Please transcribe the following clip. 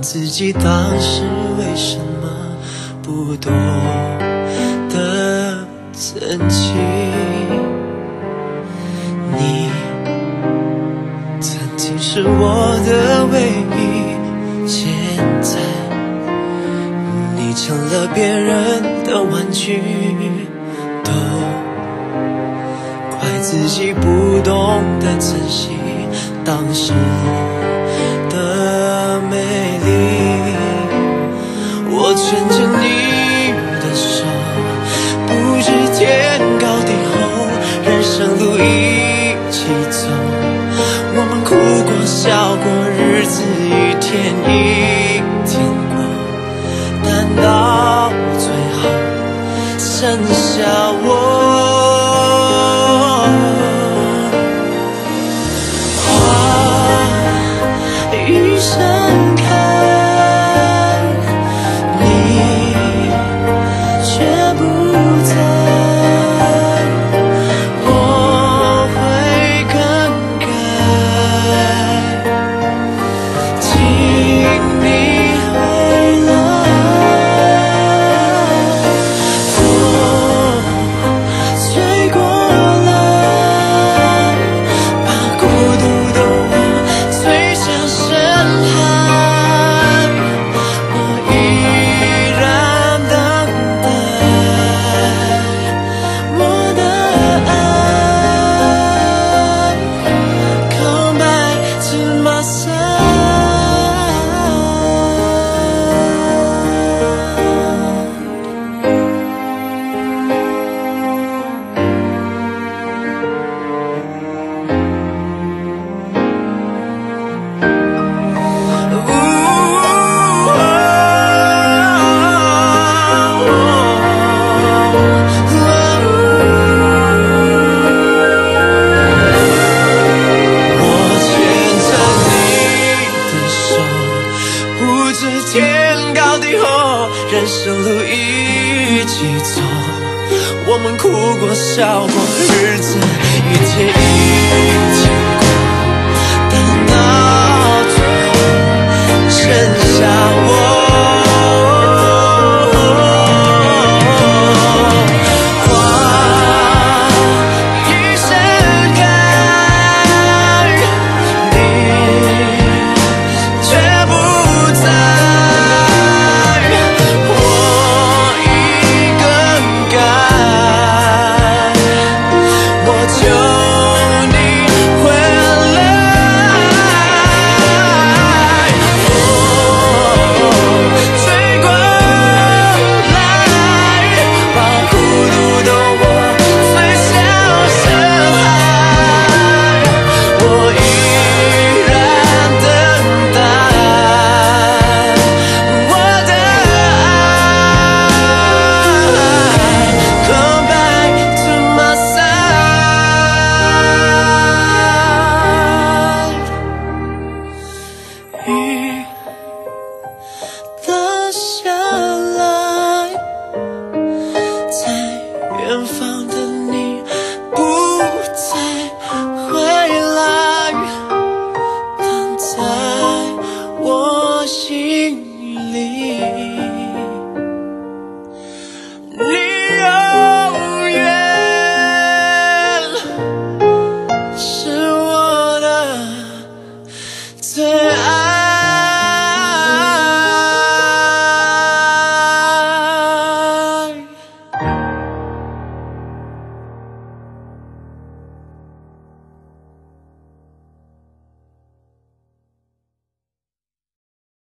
自己当时为什么不懂得珍惜。你曾经是我的唯一，现在你成了别人的玩具，都怪自己不懂得珍惜当时的美丽。我牵着你的手，不知天高地厚，人生路一起走，我们哭过笑过，日子一天一天过，但到最后剩下我。花一盛开，你却不在，我会更改，请你回来。风吹过来，把孤独的我吹向深海，我依然等待我的爱 Come back to my side。 我牵着你的手，不知天高地厚，人生路一起走，我们哭过笑过，日子一天一天过，但到最后剩下我。一